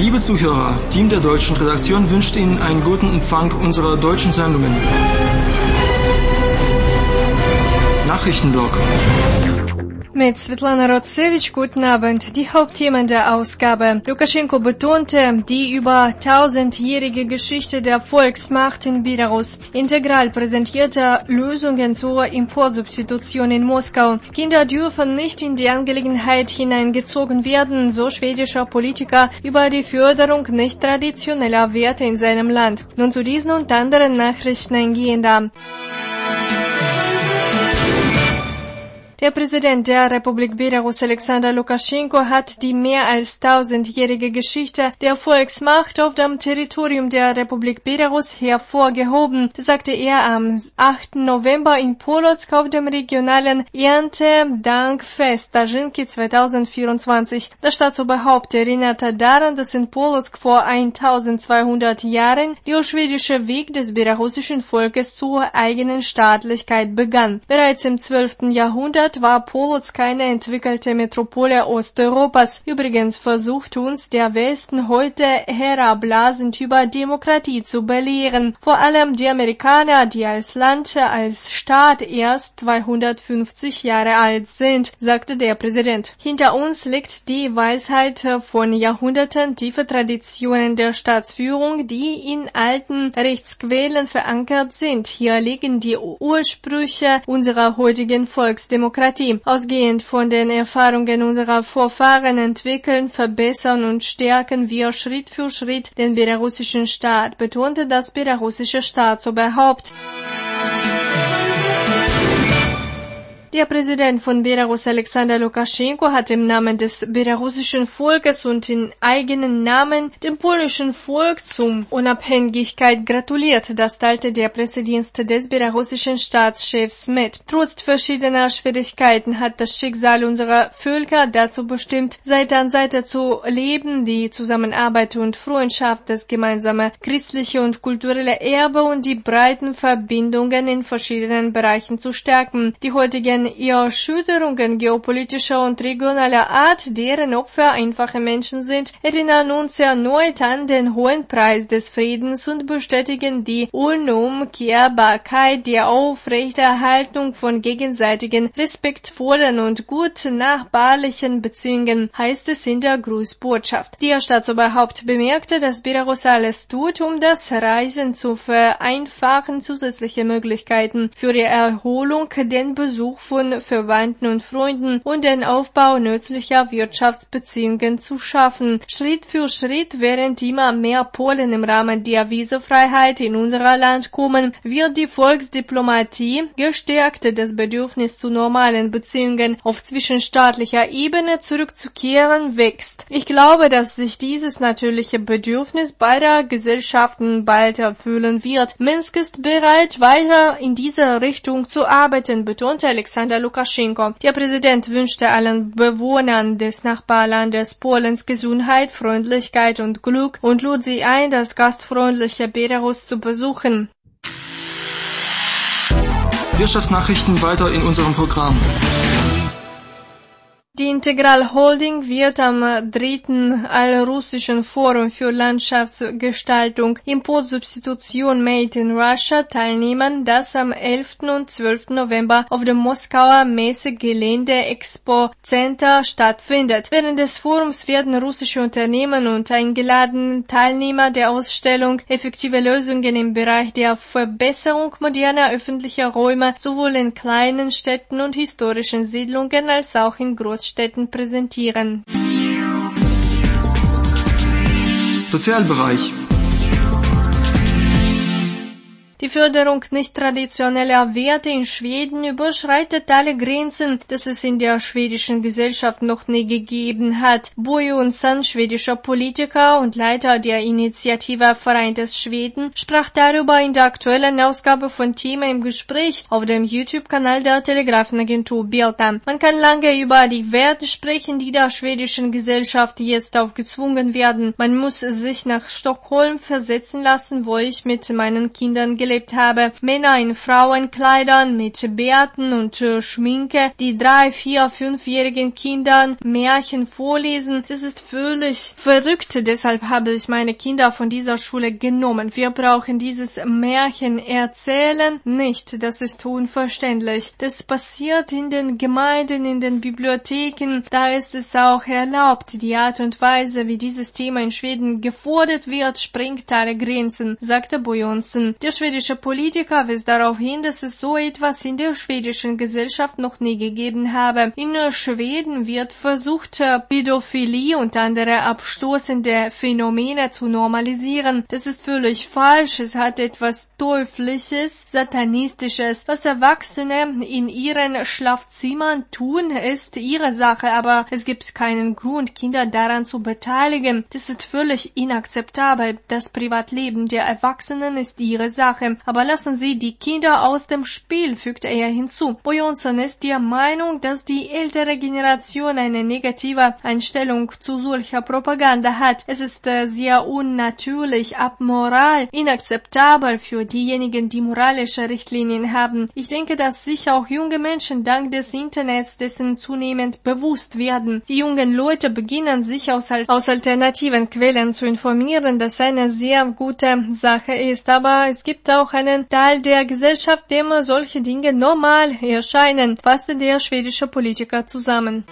Liebe Zuhörer, Team der deutschen Redaktion wünscht Ihnen einen guten Empfang unserer deutschen Sendungen. Nachrichtenblock. Mit Svetlana Rotsevich, guten Abend. Die Hauptthemen der Ausgabe. Lukaschenko betonte die über 1000-jährige Geschichte der Volksmacht in Belarus. Integral präsentierte Lösungen zur Importsubstitution in Moskau. Kinder dürfen nicht in die Angelegenheit hineingezogen werden, so schwedischer Politiker über die Förderung nicht traditioneller Werte in seinem Land. Nun zu diesen und anderen Nachrichten eingehender. Der Präsident der Republik Belarus, Alexander Lukaschenko, hat die mehr als 1000-jährige Geschichte der Volksmacht auf dem Territorium der Republik Belarus hervorgehoben. Das sagte er am 8. November in Polotsk auf dem regionalen Erntedankfest Taschinki 2024. Das Staatsoberhaupt erinnerte daran, dass in Polotsk vor 1200 Jahren der schwedische Weg des belarussischen Volkes zur eigenen Staatlichkeit begann. Bereits im 12. Jahrhundert war Polotsk eine entwickelte Metropole Osteuropas. Übrigens versucht uns der Westen heute herablasend über Demokratie zu belehren. Vor allem die Amerikaner, die als Land, als Staat erst 250 Jahre alt sind, sagte der Präsident. Hinter uns liegt die Weisheit von Jahrhunderten, tiefe Traditionen der Staatsführung, die in alten Rechtsquellen verankert sind. Hier liegen die Ursprünge unserer heutigen Volksdemokratie. Ausgehend von den Erfahrungen unserer Vorfahren entwickeln, verbessern und stärken wir Schritt für Schritt den belarussischen Staat, betonte das belarussische Staatsoberhaupt. Der Präsident von Belarus, Alexander Lukaschenko, hat im Namen des belarussischen Volkes und in eigenen Namen dem polnischen Volk zum Unabhängigkeit gratuliert. Das teilte der Pressedienst des belarussischen Staatschefs mit. Trotz verschiedener Schwierigkeiten hat das Schicksal unserer Völker dazu bestimmt, Seite an Seite zu leben, die Zusammenarbeit und Freundschaft, das gemeinsame christliche und kulturelle Erbe und die breiten Verbindungen in verschiedenen Bereichen zu stärken. Die heutigen Erschütterungen geopolitischer und regionaler Art, deren Opfer einfache Menschen sind, erinnern uns erneut an den hohen Preis des Friedens und bestätigen die Unumkehrbarkeit der Aufrechterhaltung von gegenseitigen, respektvollen und gut nachbarlichen Beziehungen, heißt es in der Grußbotschaft. Der Staatsoberhaupt bemerkte, dass Belarus alles tut, um das Reisen zu vereinfachen, zusätzliche Möglichkeiten für die Erholung, den Besuch von Verwandten und Freunden und den Aufbau nützlicher Wirtschaftsbeziehungen zu schaffen. Schritt für Schritt, während immer mehr Polen im Rahmen der Visafreiheit in unser Land kommen, wird die Volksdiplomatie gestärkt. Das Bedürfnis zu normalen Beziehungen auf zwischenstaatlicher Ebene zurückzukehren wächst. Ich glaube, dass sich dieses natürliche Bedürfnis beider Gesellschaften bald erfüllen wird. Minsk ist bereit, weiter in diese Richtung zu arbeiten, betonte Alexander Lukaschenko. Der Präsident wünschte allen Bewohnern des Nachbarlandes Polens Gesundheit, Freundlichkeit und Glück und lud sie ein, das gastfreundliche Belarus zu besuchen. Wirtschaftsnachrichten weiter in unserem Programm. Die Integral Holding wird am 3. Allrussischen Forum für Landschaftsgestaltung Importsubstitution Made in Russia teilnehmen, das am 11. und 12. November auf dem Moskauer Messegelände Expo Center stattfindet. Während des Forums werden russische Unternehmen und eingeladene Teilnehmer der Ausstellung effektive Lösungen im Bereich der Verbesserung moderner öffentlicher Räume sowohl in kleinen Städten und historischen Siedlungen als auch in Großstädten präsentieren. Sozialbereich. Die Förderung nicht traditioneller Werte in Schweden überschreitet alle Grenzen, das es in der schwedischen Gesellschaft noch nie gegeben hat. Bo Jonsson, schwedischer Politiker und Leiter der Initiative Vereintes Schweden, sprach darüber in der aktuellen Ausgabe von Thema im Gespräch auf dem YouTube-Kanal der Telegrafenagentur Bilda. Man kann lange über die Werte sprechen, die der schwedischen Gesellschaft jetzt aufgezwungen werden. Man muss sich nach Stockholm versetzen lassen, wo ich mit meinen Kindern gelebt erlebt habe. Männer in Frauenkleidern mit Bärten und Schminke, die 3-, 4-, 5-jährigen Kindern Märchen vorlesen. Das ist völlig verrückt. Deshalb habe ich meine Kinder von dieser Schule genommen. Wir brauchen dieses Märchen erzählen nicht. Das ist unverständlich. Das passiert in den Gemeinden, in den Bibliotheken. Da ist es auch erlaubt. Die Art und Weise, wie dieses Thema in Schweden gefordert wird, sprengt alle Grenzen, sagte Bo Jonsson. Der schwedische Politiker wies darauf hin, dass es so etwas in der schwedischen Gesellschaft noch nie gegeben habe. In Schweden wird versucht, Pädophilie und andere abstoßende Phänomene zu normalisieren. Das ist völlig falsch. Es hat etwas Teuflisches, Satanistisches. Was Erwachsene in ihren Schlafzimmern tun, ist ihre Sache, aber es gibt keinen Grund, Kinder daran zu beteiligen. Das ist völlig inakzeptabel. Das Privatleben der Erwachsenen ist ihre Sache. Aber lassen Sie die Kinder aus dem Spiel, fügte er hinzu. Bo Jonsson ist der Meinung, dass die ältere Generation eine negative Einstellung zu solcher Propaganda hat. Es ist sehr unnatürlich, abmoral, inakzeptabel für diejenigen, die moralische Richtlinien haben. Ich denke, dass sich auch junge Menschen dank des Internets dessen zunehmend bewusst werden. Die jungen Leute beginnen sich aus alternativen Quellen zu informieren, das eine sehr gute Sache ist. Aber es gibt auch einen Teil der Gesellschaft, dem solche Dinge normal erscheinen, fasste der schwedische Politiker zusammen.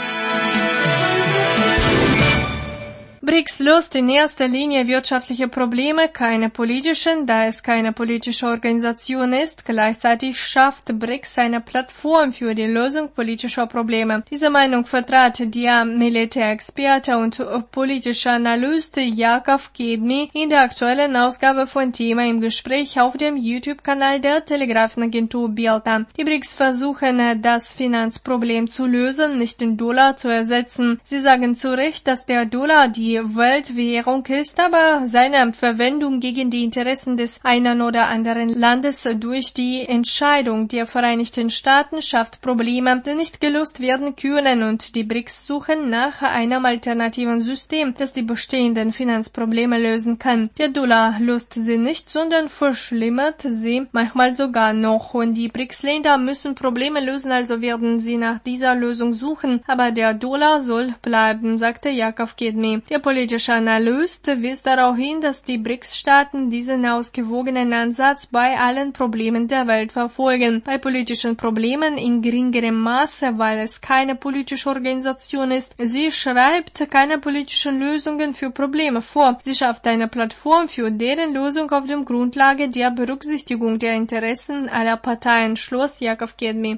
BRICS löst in erster Linie wirtschaftliche Probleme, keine politischen, da es keine politische Organisation ist. Gleichzeitig schafft BRICS eine Plattform für die Lösung politischer Probleme. Diese Meinung vertrat der Militärexperte und politische Analyst Jakov Kedmi in der aktuellen Ausgabe von Thema im Gespräch auf dem YouTube-Kanal der Telegrafenagentur Bielta. Die BRICS versuchen, das Finanzproblem zu lösen, nicht den Dollar zu ersetzen. Sie sagen zu Recht, dass der Dollar die Weltwährung ist, aber seine Verwendung gegen die Interessen des einen oder anderen Landes durch die Entscheidung der Vereinigten Staaten schafft Probleme, die nicht gelöst werden können, und die BRICS suchen nach einem alternativen System, das die bestehenden Finanzprobleme lösen kann. Der Dollar löst sie nicht, sondern verschlimmert sie manchmal sogar noch, und die BRICS-Länder müssen Probleme lösen, also werden sie nach dieser Lösung suchen, aber der Dollar soll bleiben, sagte Jakov Kedmi. Der politische Analyst wies darauf hin, dass die BRICS-Staaten diesen ausgewogenen Ansatz bei allen Problemen der Welt verfolgen. Bei politischen Problemen in geringerem Maße, weil es keine politische Organisation ist. Sie schreibt keine politischen Lösungen für Probleme vor. Sie schafft eine Plattform für deren Lösung auf der Grundlage der Berücksichtigung der Interessen aller Parteien, schloss Jakov Kedmi.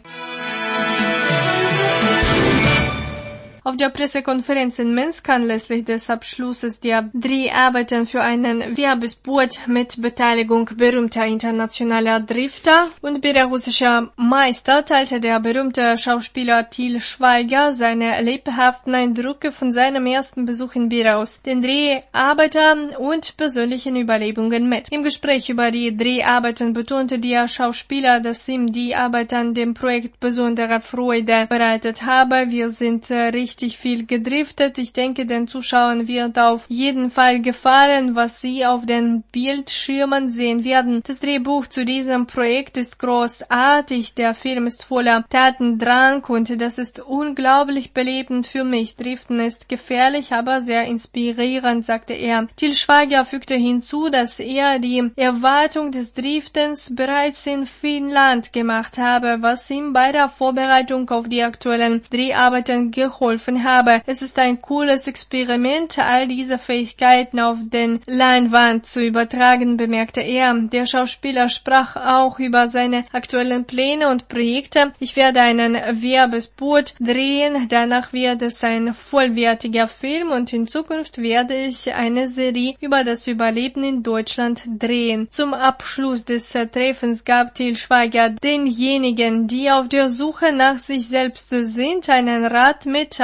Auf der Pressekonferenz in Minsk anlässlich des Abschlusses der Dreharbeiten für einen Werbespot mit Beteiligung berühmter internationaler Drifter und belarussischer Meister teilte der berühmte Schauspieler Til Schweiger seine lebhaften Eindrücke von seinem ersten Besuch in Belarus, den Dreharbeiten und persönlichen Überlebungen mit. Im Gespräch über die Dreharbeiten betonte der Schauspieler, dass ihm die Arbeit an dem Projekt besondere Freude bereitet habe. Wir sind richtig viel gedriftet. Ich denke, den Zuschauern wird auf jeden Fall gefallen, was sie auf den Bildschirmen sehen werden. Das Drehbuch zu diesem Projekt ist großartig. Der Film ist voller Tatendrang und das ist unglaublich belebend für mich. Driften ist gefährlich, aber sehr inspirierend, sagte er. Til Schweiger fügte hinzu, dass er die Erwartung des Driftens bereits in Finnland gemacht habe, was ihm bei der Vorbereitung auf die aktuellen Dreharbeiten geholfen habe. Es ist ein cooles Experiment, all diese Fähigkeiten auf den Leinwand zu übertragen, bemerkte er. Der Schauspieler sprach auch über seine aktuellen Pläne und Projekte. Ich werde einen Werbespot drehen, danach wird es ein vollwertiger Film und in Zukunft werde ich eine Serie über das Überleben in Deutschland drehen. Zum Abschluss des Treffens gab Til Schweiger denjenigen, die auf der Suche nach sich selbst sind, einen Rat mit,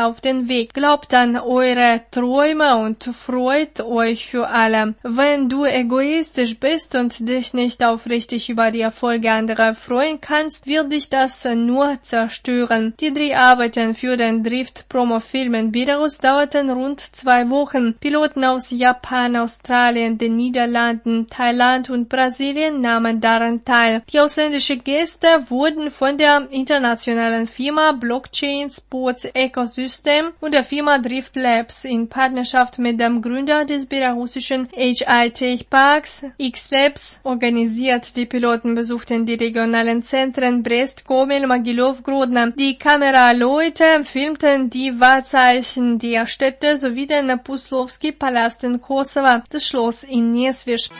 auf den Weg. Glaubt an eure Träume und freut euch für alle. Wenn du egoistisch bist und dich nicht aufrichtig über die Erfolge anderer freuen kannst, wird dich das nur zerstören. Die Dreharbeiten für den Drift-Promo-Film in Belarus dauerten rund 2 Wochen. Piloten aus Japan, Australien, den Niederlanden, Thailand und Brasilien nahmen daran teil. Die ausländischen Gäste wurden von der internationalen Firma Blockchain Sports Ecosystem und der Firma Drift Labs in Partnerschaft mit dem Gründer des belarussischen HI-Tech Parks X-Labs organisiert. Die Piloten besuchten die regionalen Zentren Brest, Gomel, Mogilov, Grodno. Die Kameraleute filmten die Wahrzeichen der Städte sowie den Puslowski-Palast in Kosovo, das Schloss in Nesvisch.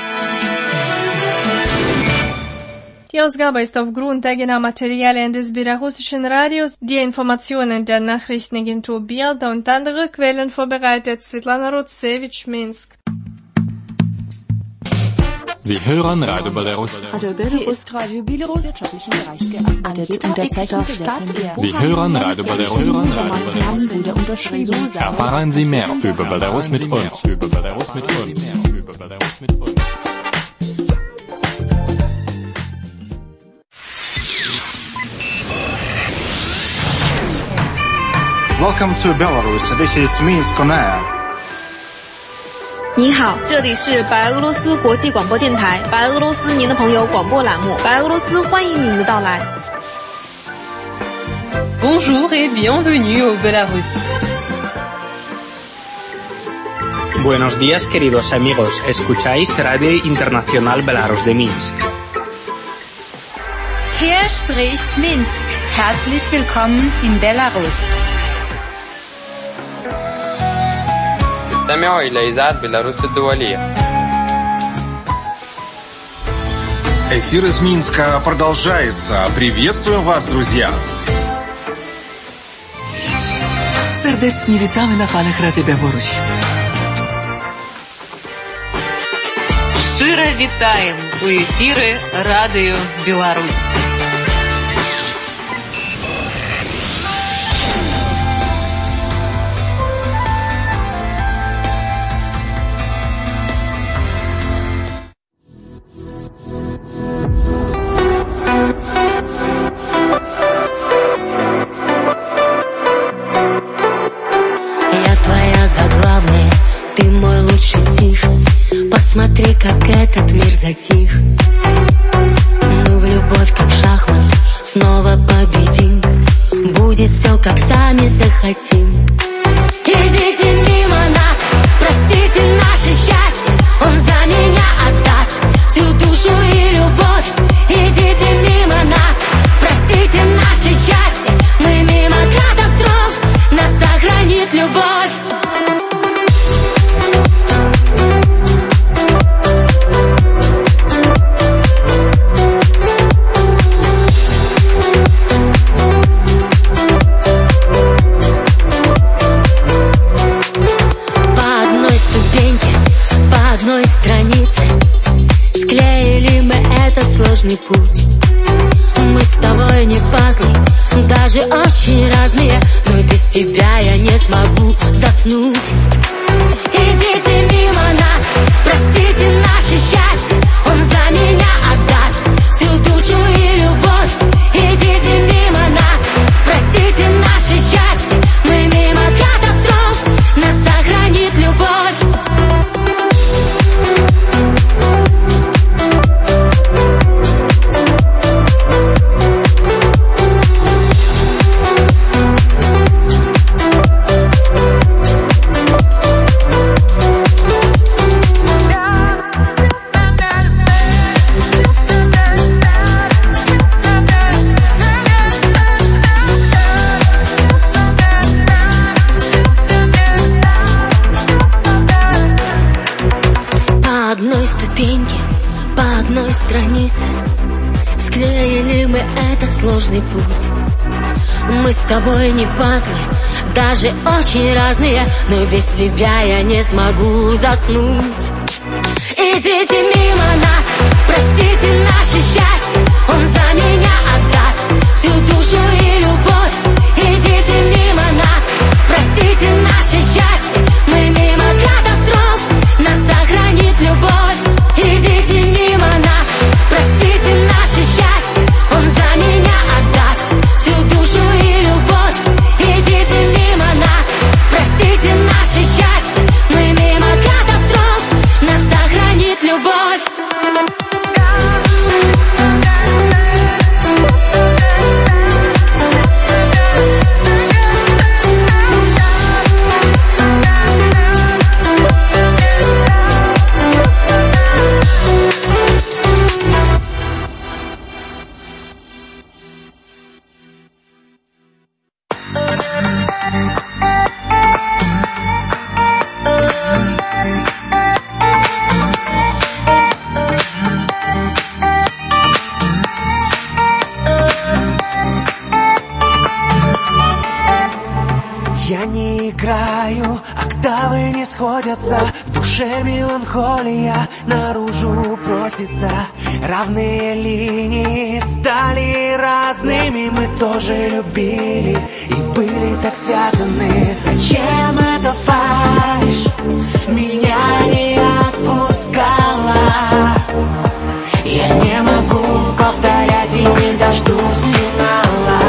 Die Ausgabe ist aufgrund eigener Materialien des belarussischen Radios, die Informationen der Nachrichtenagentur Bild und andere Quellen vorbereitet. Svetlana Rotsevich, Minsk. Sie hören Radio Belarus. Hier ist Radio Belarus wirtschaftlichen Bereich gearbeitet. Unterzeichnet Stadt. Sie hören Radio Belarus. Erfahren Sie mehr über Belarus mit uns. Welcome to Belarus. This is Minsk on Air. 你好，这里是白俄罗斯国际广播电台，白俄罗斯您的朋友广播栏目，白俄罗斯欢迎您的到来。 Bonjour et bienvenue au Belarus. Buenos días, queridos amigos. Escucháis Radio Internacional Belarus de Minsk. Hier spricht Minsk. Herzlich willkommen in Belarus. استمعوا إلى إذاعة بيلاروس الدولية. Эфир из Минска продолжается. Приветствуем вас, друзья. Serdecznie witamy na falach Rady Białoruś. Щиро вітаємо у ефірі Радіо Білорусь. Посмотри, как этот мир затих. Мы в любовь, как шахмат, снова победим. Будет все, как сами захотим. Идите мимо нас, простите наше счастье. Он за меня отдаст всю душу и любовь. Идите мимо нас, простите наше счастье. Мы мимо катастроф, нас сохранит любовь. Сложный путь. Мы с тобой не пазлы, даже очень разные, но без тебя я не смогу заснуть. Идите мимо нас, простите наше счастье. Он за меня отдаст всю душу и любовь. Идите мимо нас, простите наше счастье. Мы мимо катастроф, нас сохранит любовь. Склеили мы этот сложный путь. Мы с тобой не пазлы, даже очень разные, но без тебя я не смогу заснуть. Идите мимо нас, простите наше счастье. Он за меня отдаст всю душу и любовь. Идите мимо нас, Простите наше счастье, мы мимо катастроф, нас сохранит любовь. Идите мимо нас, простите наше счастье, он за меня отдаст всю душу и любовь. Идите мимо нас, простите наше счастье, мы мимо катастроф, нас сохранит любовь. Я не играю, октавы не сходятся, в душе меланхолия наружу просится. Равные линии стали разными, мы тоже любили и были так связаны. Зачем эта фальшь меня не отпускала? Я не могу повторять и не дождусь финала.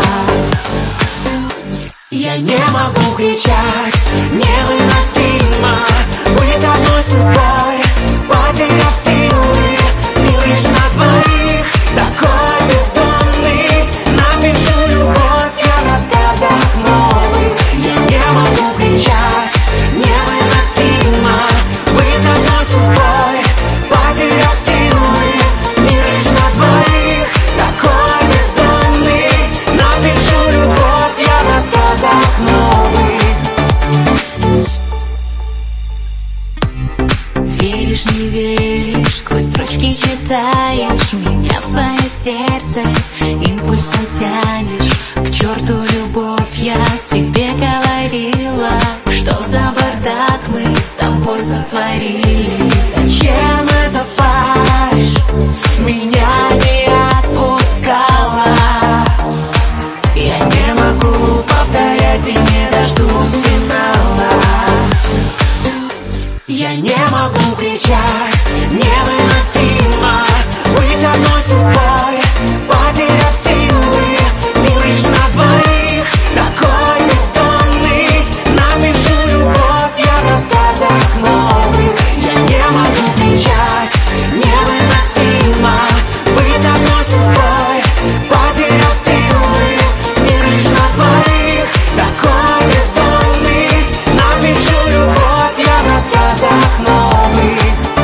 Я не могу кричать, невыносимо быть одной судьбой, потеряв силы, мир лишь на двоих, такой бездонный. Напишу любовь я в рассказах новых. Я не могу кричать, невыносимо быть одной судьбой, потеряв силы, мир лишь на двоих, такой бездонный. Напишу любовь я в рассказах новых. Веришь, не веришь, сквозь строчки читаешь, меня в свое сердце импульсом тянешь. К черту любовь, я тебе говорила, что за бардак мы с тобой затворили. Зачем эта фальшь меня не отпускала? Я не могу повторять и не дождусь финала. Я не могу кричать, невыносимо быть одной судьбой, потеряв силы, мир лишь на двоих, такой бездонный. Напишу любовь я в рассказах новых. Я не могу кричать, невыносимо быть одной судьбой, потеряв силы, мир лишь на двоих, такой бездонный. Напишу любовь я в рассказах новых.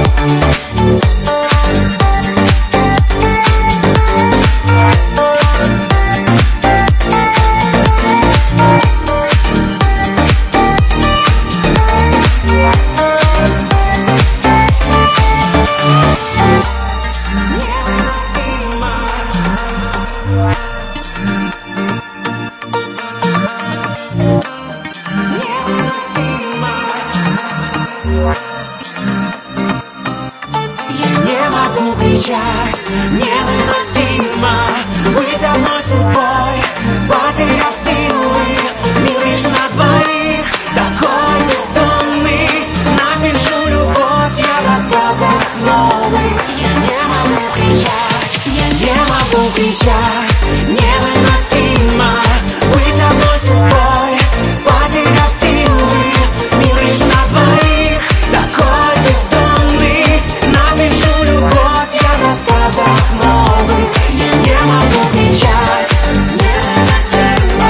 Кричать, невыносимо быть одной судьбой, потеряв силы, мир лишь на двоих, такой бездонный. Напишу любовь я в рассказах новых. Я не могу кричать, я не могу кричать, невыносимо быть одной судьбой, потеряв силы, мир лишь на двоих, такой бездонный. Напишу любовь я в рассказах новых. Я не могу кричать, невыносимо,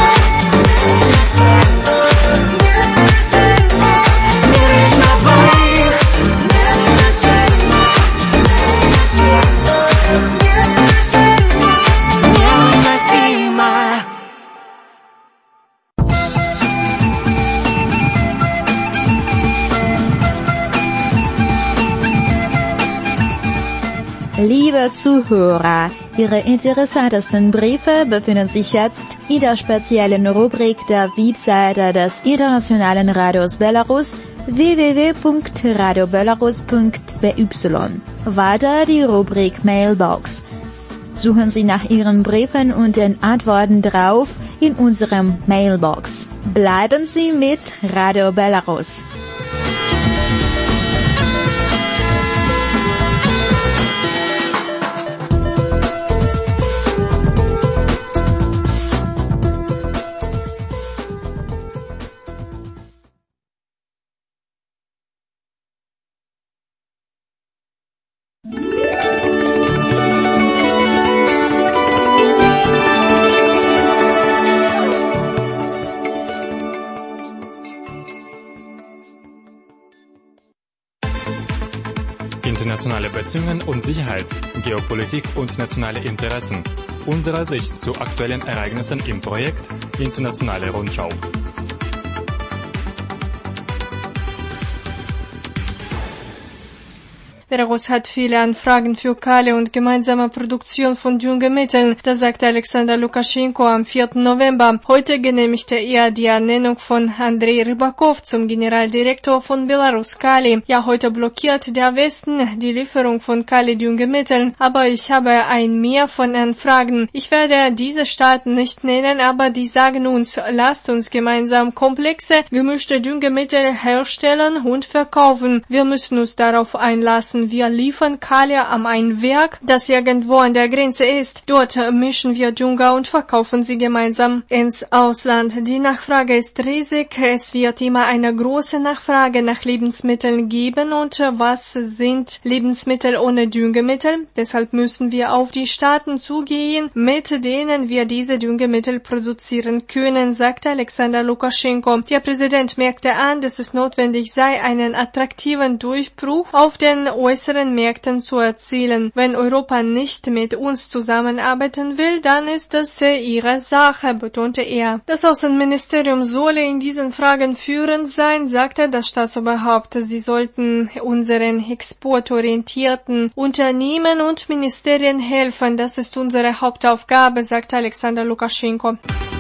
невыносимо, мир лишь на двоих, невыносимо, невыносимо, невыносимо. Liebe Zuhörer, Ihre interessantesten Briefe befinden sich jetzt in der speziellen Rubrik der Webseite des Internationalen Radios Belarus www.radiobelarus.by. Weiter die Rubrik Mailbox. Suchen Sie nach Ihren Briefen und den Antworten drauf in unserem Mailbox. Bleiben Sie mit Radio Belarus. Internationale Beziehungen und Sicherheit, Geopolitik und nationale Interessen. Unsere Sicht zu aktuellen Ereignissen im Projekt Internationale Rundschau. Belarus hat viele Anfragen für kahle und gemeinsame Produktion von Düngemitteln, das sagte Alexander Lukaschenko am 4. November. Heute genehmigte er die Ernennung von Andrei Rybakov zum Generaldirektor von Belarus Kali. Ja, heute blockiert der Westen die Lieferung von Kali-Düngemitteln, aber ich habe ein Mehr von Anfragen. Ich werde diese Staaten nicht nennen, aber die sagen uns, lasst uns gemeinsam komplexe, gemischte Düngemittel herstellen und verkaufen. Wir müssen uns darauf einlassen. Wir liefern Kali an ein Werk, das irgendwo an der Grenze ist. Dort mischen wir Dünger und verkaufen sie gemeinsam ins Ausland. Die Nachfrage ist riesig. Es wird immer eine große Nachfrage nach Lebensmitteln geben. Und was sind Lebensmittel ohne Düngemittel? Deshalb müssen wir auf die Staaten zugehen, mit denen wir diese Düngemittel produzieren können, sagte Alexander Lukaschenko. Der Präsident merkte an, dass es notwendig sei, einen attraktiven Durchbruch auf den äußeren Märkten zu erzielen. Wenn Europa nicht mit uns zusammenarbeiten will, dann ist das ihre Sache, betonte er. Das Außenministerium solle in diesen Fragen führend sein, sagte das Staatsoberhaupt. Sie sollten unseren exportorientierten Unternehmen und Ministerien helfen. Das ist unsere Hauptaufgabe, sagte Alexander Lukaschenko.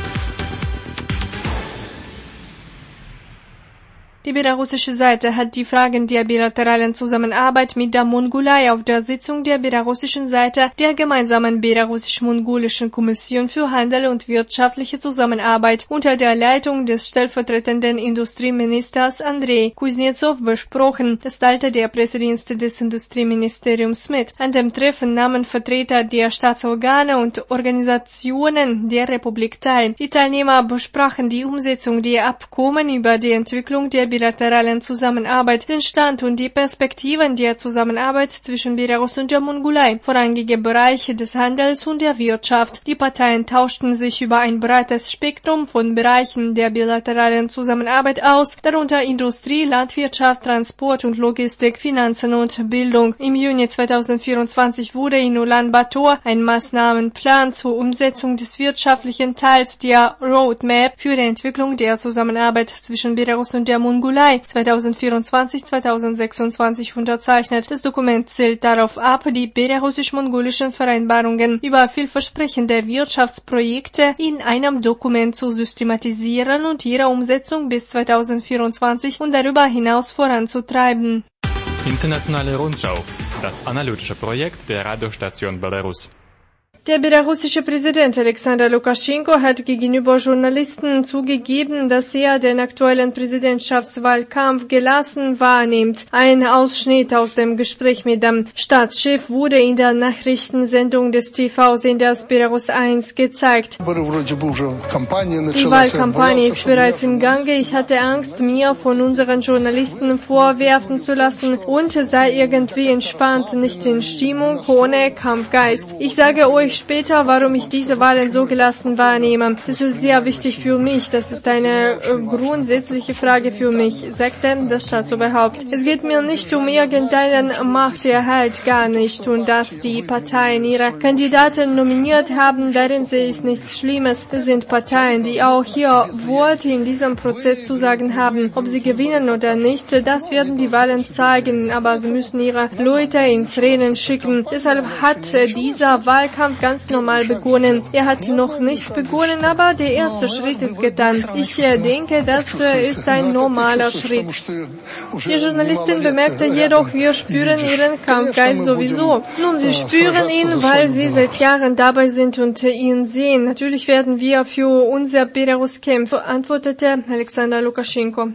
Die belarussische Seite hat die Fragen der bilateralen Zusammenarbeit mit der Mongolei auf der Sitzung der belarussischen Seite der gemeinsamen belarussisch-mongolischen Kommission für Handel und wirtschaftliche Zusammenarbeit unter der Leitung des stellvertretenden Industrieministers Andrei Kuznetsov besprochen. Das teilte der Pressedienst des Industrieministeriums mit. An dem Treffen nahmen Vertreter der Staatsorgane und Organisationen der Republik teil. Die Teilnehmer besprachen die Umsetzung der Abkommen über die Entwicklung der bilateralen Zusammenarbeit, den Stand und die Perspektiven der Zusammenarbeit zwischen Belarus und der Mongolei, vorrangige Bereiche des Handels und der Wirtschaft. Die Parteien tauschten sich über ein breites Spektrum von Bereichen der bilateralen Zusammenarbeit aus, darunter Industrie, Landwirtschaft, Transport und Logistik, Finanzen und Bildung. Im Juni 2024 wurde in Ulaanbaatar ein Maßnahmenplan zur Umsetzung des wirtschaftlichen Teils der Roadmap für die Entwicklung der Zusammenarbeit zwischen Belarus und der Mongolei 2024-2026 unterzeichnet. Das Dokument zielt darauf ab, die belarussisch-mongolischen Vereinbarungen über vielversprechende Wirtschaftsprojekte in einem Dokument zu systematisieren und ihre Umsetzung bis 2024 und darüber hinaus voranzutreiben. Internationale Rundschau, das analytische Projekt der Radiostation Belarus. Der belarussische Präsident Alexander Lukaschenko hat gegenüber Journalisten zugegeben, dass er den aktuellen Präsidentschaftswahlkampf gelassen wahrnimmt. Ein Ausschnitt aus dem Gespräch mit dem Staatschef wurde in der Nachrichtensendung des TV-Senders Belarus 1 gezeigt. Die Wahlkampagne ist bereits im Gange. Ich hatte Angst, mir von unseren Journalisten vorwerfen zu lassen und sei irgendwie entspannt, nicht in Stimmung, ohne Kampfgeist. Ich sage euch später, warum ich diese Wahlen so gelassen wahrnehme. Das ist sehr wichtig für mich. Das ist eine grundsätzliche Frage für mich, sagte das Staatsoberhaupt. Es geht mir nicht um irgendeinen Machterhalt, gar nicht. Und dass die Parteien ihre Kandidaten nominiert haben, darin sehe ich nichts Schlimmes. Das sind Parteien, die auch ihr Wort in diesem Prozess zu sagen haben. Ob sie gewinnen oder nicht, das werden die Wahlen zeigen. Aber sie müssen ihre Leute ins Rennen schicken. Deshalb hat dieser Wahlkampf ganz normal begonnen. Er hat noch nicht begonnen, aber der erste Schritt ist getan. Ich denke, das ist ein normaler Schritt. Die Journalistin bemerkte jedoch, wir spüren ihren Kampfgeist sowieso. Nun, sie spüren ihn, weil sie seit Jahren dabei sind und ihn sehen. Natürlich werden wir für unser Belarus kämpfen, antwortete Alexander Lukaschenko.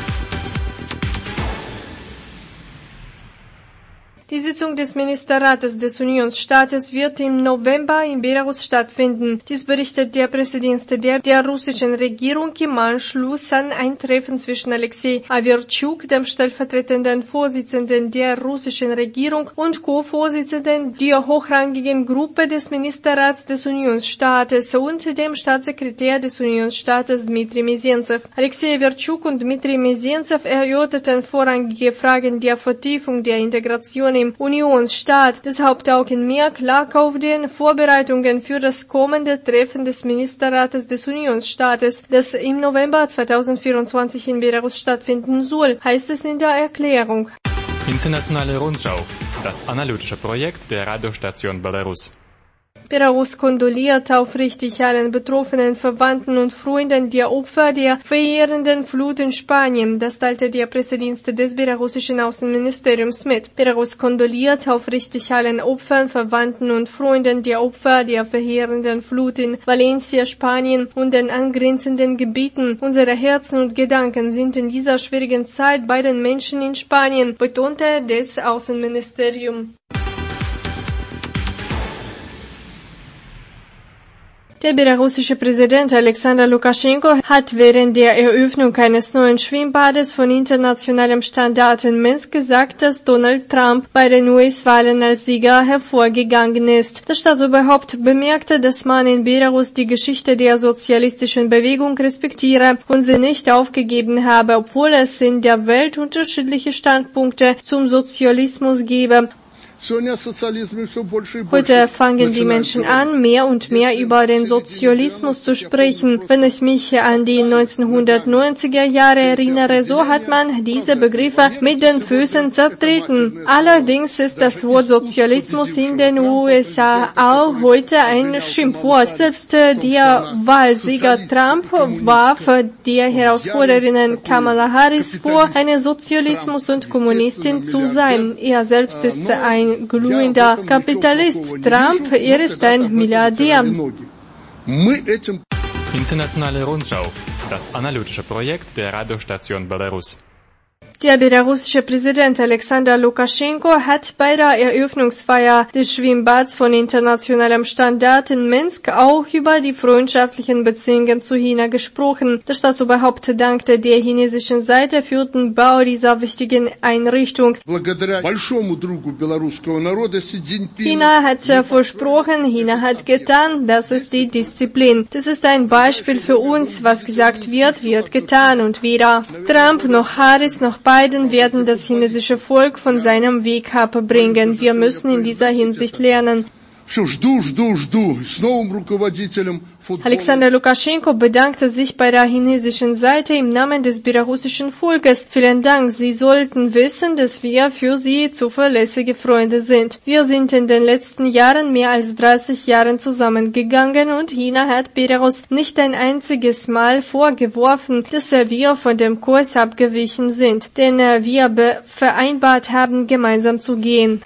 Die Sitzung des Ministerrates des Unionsstaates wird im November in Belarus stattfinden. Dies berichtet der Pressedienst der russischen Regierung im Anschluss an ein Treffen zwischen Alexei Avertschuk, dem stellvertretenden Vorsitzenden der russischen Regierung und Co-Vorsitzenden der hochrangigen Gruppe des Ministerrats des Unionsstaates und dem Staatssekretär des Unionsstaates Dmitri Mezentsev. Alexei Avertschuk und Dmitri Mezentsev erörterten vorrangige Fragen der Vertiefung der Integration im Unionsstaat. Das Hauptaugenmerk lag auf den Vorbereitungen für das kommende Treffen des Ministerrates des Unionsstaates, das im November 2024 in Belarus stattfinden soll, heißt es in der Erklärung. Internationale Rundschau, das analytische Projekt der Radiostation Belarus. Belarus kondoliert aufrichtig allen betroffenen Verwandten und Freunden der Opfer der verheerenden Flut in Spanien. Das teilte der Pressedienst des belarussischen Außenministeriums mit. Belarus kondoliert aufrichtig allen Opfern, Verwandten und Freunden der Opfer der verheerenden Flut in Valencia, Spanien und den angrenzenden Gebieten. Unsere Herzen und Gedanken sind in dieser schwierigen Zeit bei den Menschen in Spanien, betonte das Außenministerium. Der belarussische Präsident Alexander Lukaschenko hat während der Eröffnung eines neuen Schwimmbades von internationalem Standard in Minsk gesagt, dass Donald Trump bei den US-Wahlen als Sieger hervorgegangen ist. Das Staatsoberhaupt bemerkte, dass man in Belarus die Geschichte der sozialistischen Bewegung respektiere und sie nicht aufgegeben habe, obwohl es in der Welt unterschiedliche Standpunkte zum Sozialismus gebe. Heute fangen die Menschen an, mehr und mehr über den Sozialismus zu sprechen. Wenn ich mich an die 1990er Jahre erinnere, so hat man diese Begriffe mit den Füßen zertreten. Allerdings ist das Wort Sozialismus in den USA auch heute ein Schimpfwort. Selbst der Wahlsieger Trump warf der Herausforderin Kamala Harris vor, eine Sozialismus- und Kommunistin zu sein. Er selbst ist ein glühender Kapitalist. Trump, er ist ein Milliardär. Internationale Rundschau, das analytische Projekt der Radiostation Belarus. Der belarussische Präsident Alexander Lukaschenko hat bei der Eröffnungsfeier des Schwimmbads von internationalem Standard in Minsk auch über die freundschaftlichen Beziehungen zu China gesprochen. Das Staatsoberhaupt dankte der chinesischen Seite für den Bau dieser wichtigen Einrichtung. China hat versprochen, China hat getan, das ist die Disziplin. Das ist ein Beispiel für uns, was gesagt wird, wird getan und weder Trump noch Harris noch Biden werden das chinesische Volk von seinem Weg abbringen. Wir müssen in dieser Hinsicht lernen. Alexander Lukaschenko bedankte sich bei der chinesischen Seite im Namen des belarussischen Volkes. Vielen Dank. Sie sollten wissen, dass wir für Sie zuverlässige Freunde sind. Wir sind in den letzten Jahren mehr als 30 Jahren zusammengegangen und China hat Belarus nicht ein einziges Mal vorgeworfen, dass wir von dem Kurs abgewichen sind, denn wir vereinbart haben, gemeinsam zu gehen.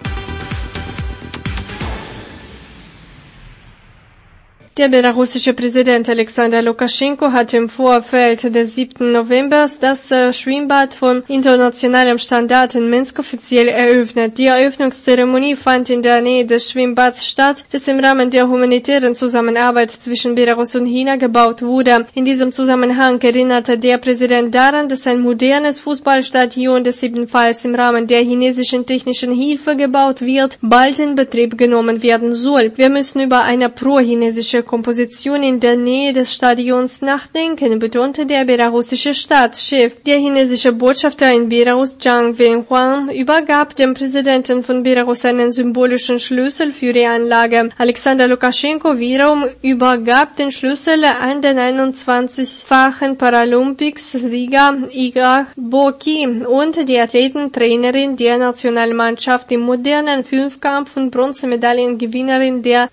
Der belarussische Präsident Alexander Lukaschenko hat im Vorfeld des 7. November das Schwimmbad von internationalem Standard in Minsk offiziell eröffnet. Die Eröffnungszeremonie fand in der Nähe des Schwimmbads statt, das im Rahmen der humanitären Zusammenarbeit zwischen Belarus und China gebaut wurde. In diesem Zusammenhang erinnerte der Präsident daran, dass ein modernes Fußballstadion, das ebenfalls im Rahmen der chinesischen technischen Hilfe gebaut wird, bald in Betrieb genommen werden soll. Wir müssen über eine pro-chinesische ihre Komposition in der Nähe des Stadions nachdenken, betonte der belarussische Staatschef. Der chinesische Botschafter in Belarus, Zhang Wenhuang, übergab dem Präsidenten von Belarus einen symbolischen Schlüssel für die Anlage. Alexander Lukaschenko wiederum übergab den Schlüssel an den 21-fachen Paralympics-Sieger Igor Boki und die Athletentrainerin der Nationalmannschaft im modernen Fünfkampf und Bronzemedaillengewinnerin der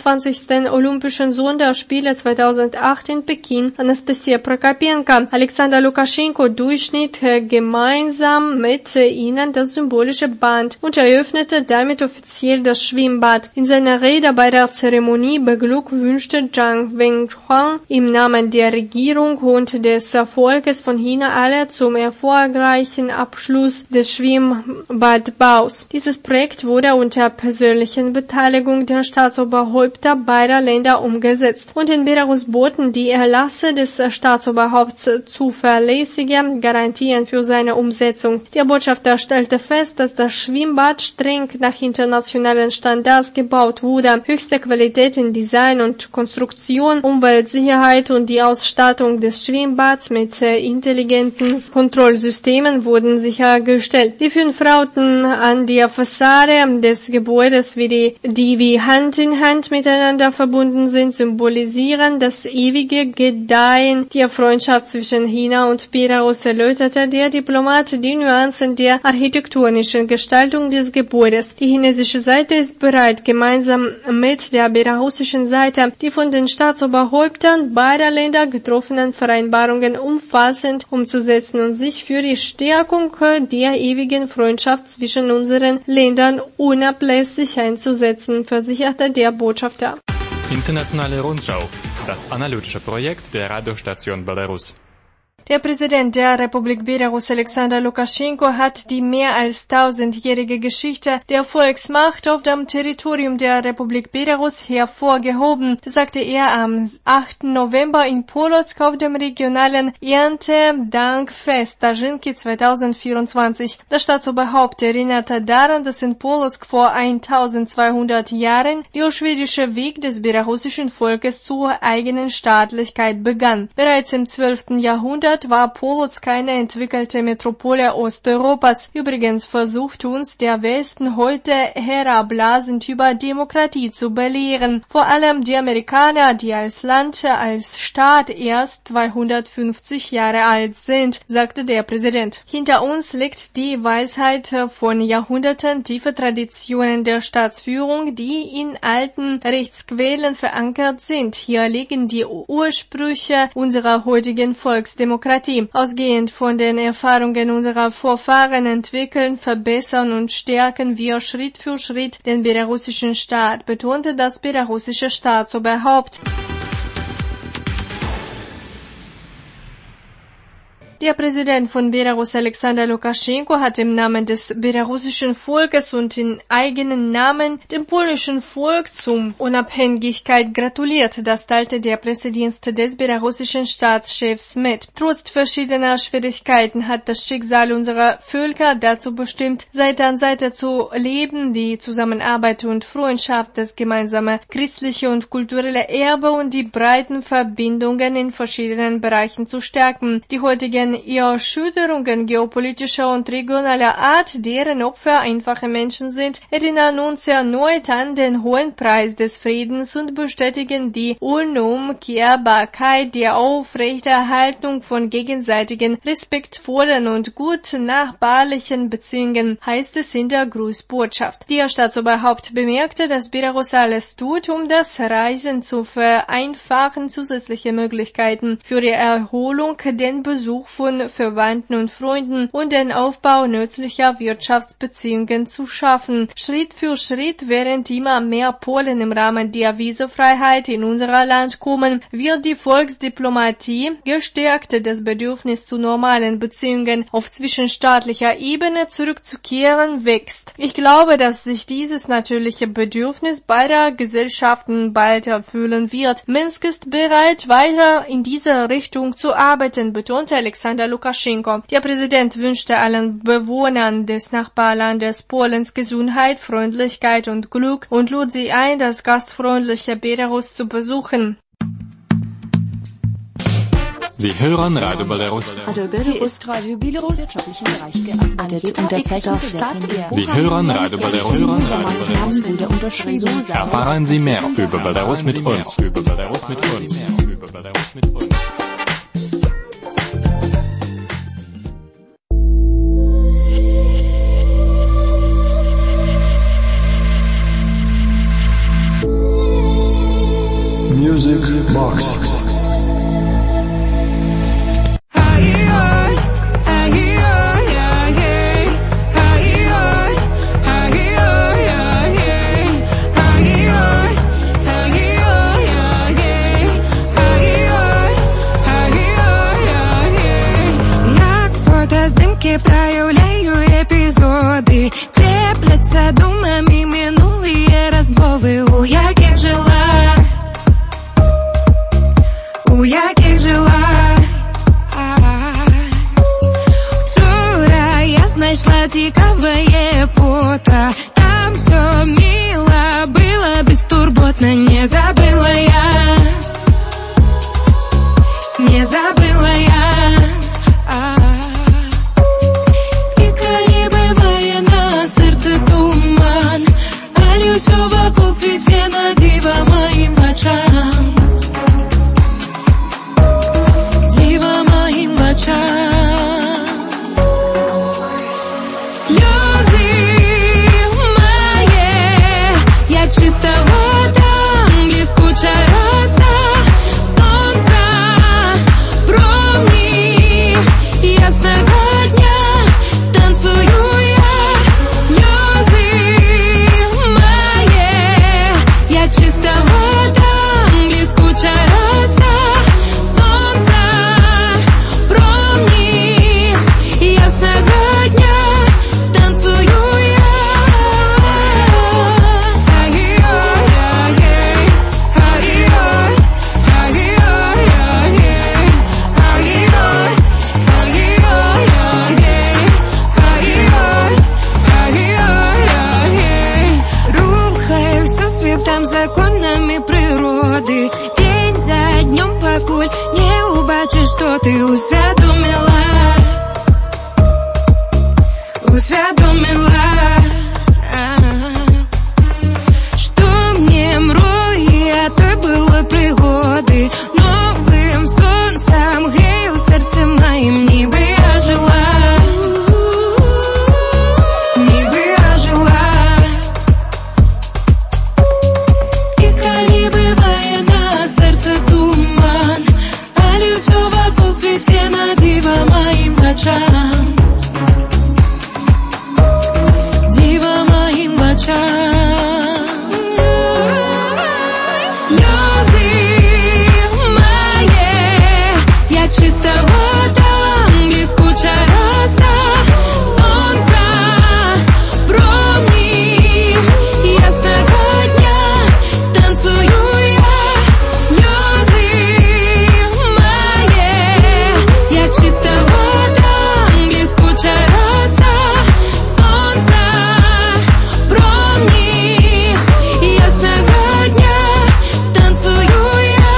29. Olympischen Sonderspiele 2008 in Peking, Anastasia Prokopenko. Alexander Lukaschenko durchschnitt gemeinsam mit ihnen das symbolische Band und eröffnete damit offiziell das Schwimmbad. In seiner Rede bei der Zeremonie beglückwünschte Zhang Wenhuang im Namen der Regierung und des Volkes von China alle zum erfolgreichen Abschluss des Schwimmbadbaus. Dieses Projekt wurde unter persönlichen Beteiligung der Staatsoberhäupter beider Länder umgesetzt und in Belarus boten die Erlasse des Staatsoberhaupts zuverlässige Garantien für seine Umsetzung. Der Botschafter stellte fest, dass das Schwimmbad streng nach internationalen Standards gebaut wurde. Höchste Qualität in Design und Konstruktion, Umweltsicherheit und die Ausstattung des Schwimmbads mit intelligenten Kontrollsystemen wurden sichergestellt. Die 5 Rauten an der Fassade des Gebäudes, die wie Hand in Hand miteinander verbunden sind, symbolisieren das ewige Gedeihen der Freundschaft zwischen China und Belarus, erläuterte der Diplomat die Nuancen der architektonischen Gestaltung des Gebäudes. Die chinesische Seite ist bereit, gemeinsam mit der belarussischen Seite die von den Staatsoberhäuptern beider Länder getroffenen Vereinbarungen umfassend umzusetzen und sich für die Stärkung der ewigen Freundschaft zwischen unseren Ländern unablässig einzusetzen, versicherte der Botschafter. Internationale Rundschau, das analytische Projekt der Radiostation Belarus. Der Präsident der Republik Belarus, Alexander Lukaschenko, hat die mehr als 1000-jährige Geschichte der Volksmacht auf dem Territorium der Republik Belarus hervorgehoben. Das sagte er am 8. November in Polotsk auf dem regionalen Erntedankfest Tarzynki 2024. Das Staatsoberhaupt erinnerte daran, dass in Polotsk vor 1200 Jahren der schwedische Weg des belarussischen Volkes zur eigenen Staatlichkeit begann. Bereits im 12. Jahrhundert war Polotsk eine entwickelte Metropole Osteuropas. Übrigens versucht uns der Westen heute herablasend über Demokratie zu belehren. Vor allem die Amerikaner, die als Land, als Staat erst 250 Jahre alt sind, sagte der Präsident. Hinter uns liegt die Weisheit von Jahrhunderten, tiefe Traditionen der Staatsführung, die in alten Rechtsquellen verankert sind. Hier liegen die Ursprünge unserer heutigen Volksdemokratie. Ausgehend von den Erfahrungen unserer Vorfahren entwickeln, verbessern und stärken wir Schritt für Schritt den belarussischen Staat, betonte das belarussische Staatsoberhaupt. Der Präsident von Belarus, Alexander Lukaschenko, hat im Namen des belarussischen Volkes und in eigenen Namen dem polnischen Volk zum Unabhängigkeit gratuliert. Das teilte der Pressedienst des belarussischen Staatschefs mit. Trotz verschiedener Schwierigkeiten hat das Schicksal unserer Völker dazu bestimmt, Seite an Seite zu leben, die Zusammenarbeit und Freundschaft, das gemeinsame christliche und kulturelle Erbe und die breiten Verbindungen in verschiedenen Bereichen zu stärken. Die heutigen Erschütterungen geopolitischer und regionaler Art, deren Opfer einfache Menschen sind, erinnern uns erneut an den hohen Preis des Friedens und bestätigen die Unumkehrbarkeit der Aufrechterhaltung von gegenseitigen, respektvollen und gut nachbarlichen Beziehungen, heißt es in der Grußbotschaft. Der Staatsoberhaupt bemerkte, dass Belarus alles tut, um das Reisen zu vereinfachen, zusätzliche Möglichkeiten für die Erholung, den Besuch von Verwandten und Freunden und den Aufbau nützlicher Wirtschaftsbeziehungen zu schaffen. Schritt für Schritt, während immer mehr Polen im Rahmen der Visafreiheit in unser Land kommen, wird die Volksdiplomatie gestärkt, das Bedürfnis zu normalen Beziehungen auf zwischenstaatlicher Ebene zurückzukehren wächst. Ich glaube, dass sich dieses natürliche Bedürfnis beider Gesellschaften bald erfüllen wird. Minsk ist bereit, weiter in dieser Richtung zu arbeiten, betonte Alexander Alexander Lukaschenko. Der Präsident wünschte allen Bewohnern des Nachbarlandes Polens Gesundheit, Freundlichkeit und Glück und lud sie ein, das gastfreundliche Belarus zu besuchen. Sie hören Radio Belarus. Radio Belarus ist Radio Belarus wirtschaftlichen Bereich gearbeitet. Unterzeichner Sie hören Radio Belarus. Maßnahmen wurde unterschrieben. Erfahren Sie mehr über Belarus mit uns. Music Box. Проявляю эпизоды, треплятся думами минулые разбовы. У яких жила вчера я знайшла цікавое фото. Там все мило было, бестурботно. Не забыла я. Все вокруг цвете на диво моим очам. Слезы мои, я чисто вода, блескучая роса солнца, промни ясного дня, танцую я. Слезы чисто вода, блескучая роса солнца, промни ясного дня, танцую я. Рухаю все светом законами природы. День за днем, покуль не убачишь, что ты усведомила. Что мне мрої, а то було пригоди. Новим сонцем грею серце моїм, ніби я жила. Цвете на диво моим очам. Диво моим очам. Слезы мои, я чисто вода, блескучая роса солнца, промни ясного дня, танцую я. Слезы чисто вода, блескучая роса солнца, промни ясного дня, танцую я.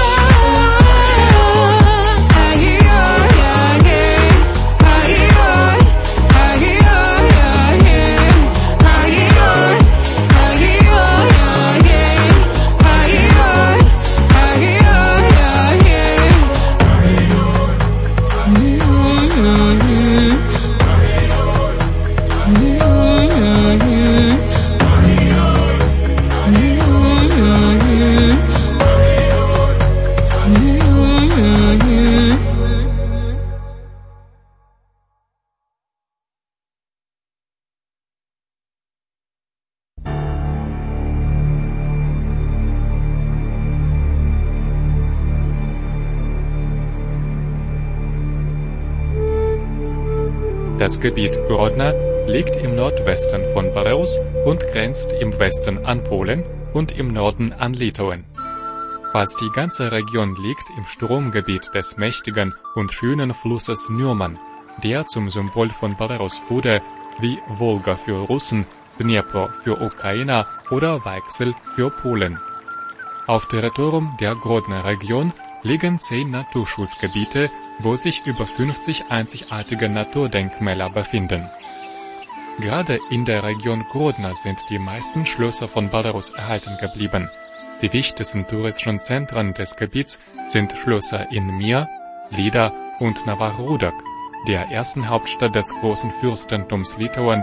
Das Gebiet Grodna liegt im Nordwesten von Belarus und grenzt im Westen an Polen und im Norden an Litauen. Fast die ganze Region liegt im Stromgebiet des mächtigen und schönen Flusses Nurman, der zum Symbol von Belarus wurde, wie Wolga für Russen, Dnepr für Ukrainer oder Weichsel für Polen. Auf Territorium der Grodner Region liegen 10 Naturschutzgebiete, wo sich über 50 einzigartige Naturdenkmäler befinden. Gerade in der Region Grodna sind die meisten Schlösser von Belarus erhalten geblieben. Die wichtigsten touristischen Zentren des Gebiets sind Schlösser in Mir, Lida und Novorodak, der ersten Hauptstadt des großen Fürstentums Litauen.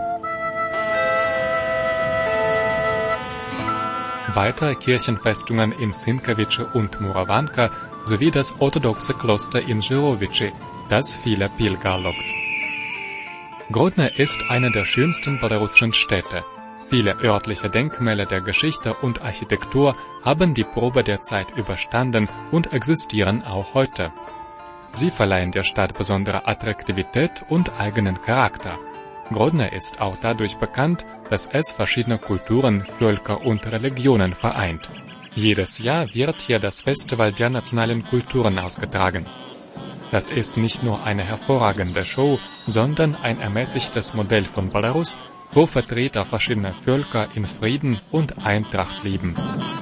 Weitere Kirchenfestungen in Sinkevice und Muravanka sowie das orthodoxe Kloster in Żyrowice, das viele Pilger lockt. Grodno ist eine der schönsten belarussischen Städte. Viele örtliche Denkmäler der Geschichte und Architektur haben die Probe der Zeit überstanden und existieren auch heute. Sie verleihen der Stadt besondere Attraktivität und eigenen Charakter. Grodno ist auch dadurch bekannt, dass es verschiedene Kulturen, Völker und Religionen vereint. Jedes Jahr wird hier das Festival der nationalen Kulturen ausgetragen. Das ist nicht nur eine hervorragende Show, sondern ein ermäßigtes Modell von Belarus, wo Vertreter verschiedener Völker in Frieden und Eintracht leben.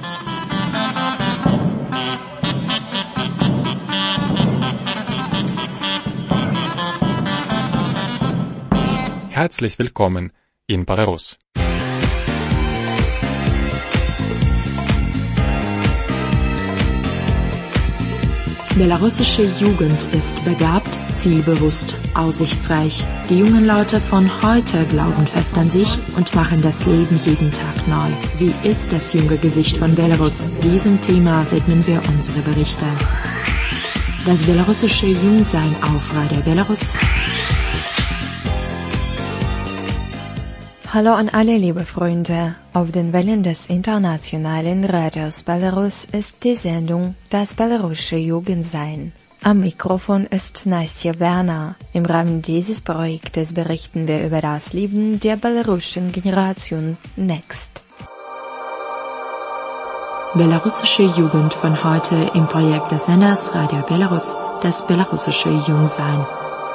Herzlich willkommen in Belarus. Belarussische Jugend ist begabt, zielbewusst, aussichtsreich. Die jungen Leute von heute glauben fest an sich und machen das Leben jeden Tag neu. Wie ist das junge Gesicht von Belarus? Diesem Thema widmen wir unsere Berichte. Das belarussische Jungsein auf Radio Belarus. Hallo an alle liebe Freunde, auf den Wellen des internationalen Radios Belarus ist die Sendung Das belarussische Jugendsein. Am Mikrofon ist Nastja Werner. Im Rahmen dieses Projektes berichten wir über das Leben der belarussischen Generation Next. Belarussische Jugend von heute im Projekt des Senders Radio Belarus, das belarussische Jungsein.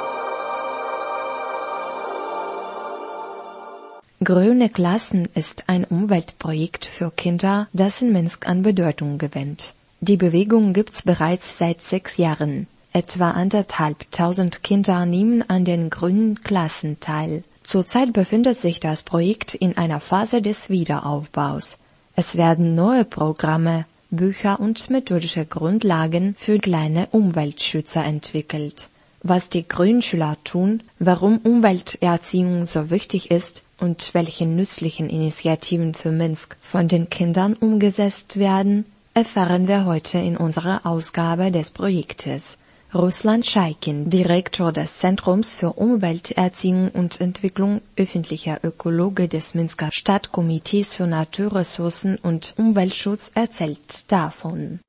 Grüne Klassen ist ein Umweltprojekt für Kinder, das in Minsk an Bedeutung gewinnt. Die Bewegung gibt's bereits seit 6 Jahren. Etwa 1.500 Kinder nehmen an den grünen Klassen teil. Zurzeit befindet sich das Projekt in einer Phase des Wiederaufbaus. Es werden neue Programme, Bücher und methodische Grundlagen für kleine Umweltschützer entwickelt. Was die Grünschüler tun, warum Umwelterziehung so wichtig ist und welche nützlichen Initiativen für Minsk von den Kindern umgesetzt werden, erfahren wir heute in unserer Ausgabe des Projektes. Ruslan Scheikin, Direktor des Zentrums für Umwelterziehung und Entwicklung, öffentlicher Ökologe des Minsker Stadtkomitees für Naturressourcen und Umweltschutz, erzählt davon.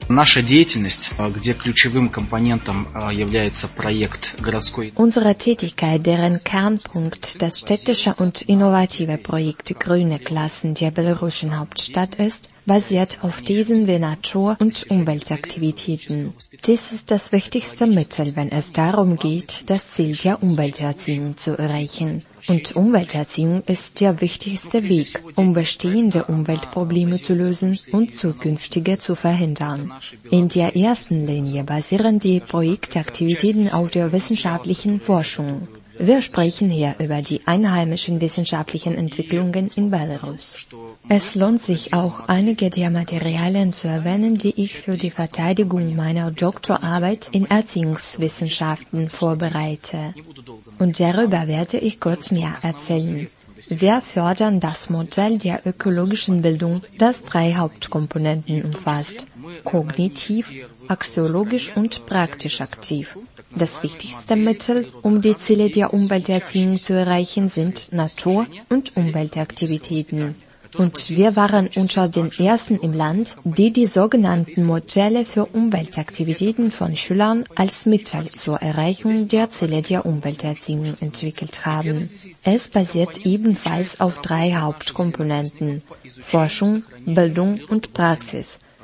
Unsere Tätigkeit, deren Kernpunkt das städtische und innovative Projekt Grüne Klassen der belarussischen Hauptstadt ist, basiert auf diesen wie Natur- und Umweltaktivitäten. Dies ist das wichtigste Mittel, wenn es darum geht, das Ziel der Umwelterziehung zu erreichen. Und Umwelterziehung ist der wichtigste Weg, um bestehende Umweltprobleme zu lösen und zukünftige zu verhindern. In der ersten Linie basieren die Projektaktivitäten auf der wissenschaftlichen Forschung. Wir sprechen hier über die einheimischen wissenschaftlichen Entwicklungen in Belarus. Es lohnt sich auch, einige der Materialien zu erwähnen, die ich für die Verteidigung meiner Doktorarbeit in Erziehungswissenschaften vorbereite. Und darüber werde ich kurz mehr erzählen. Wir fördern das Modell der ökologischen Bildung, das 3 Hauptkomponenten umfasst: kognitiv, axiologisch und praktisch aktiv. Das wichtigste Mittel, um die Ziele der Umwelterziehung zu erreichen, sind Natur- und Umweltaktivitäten. Und wir waren unter den ersten im Land, die sogenannten Modelle für Umweltaktivitäten von Schülern als Mittel zur Erreichung der Ziele der Umwelterziehung entwickelt haben. Es basiert ebenfalls auf 3 Hauptkomponenten: Forschung, Bildung und Praxis.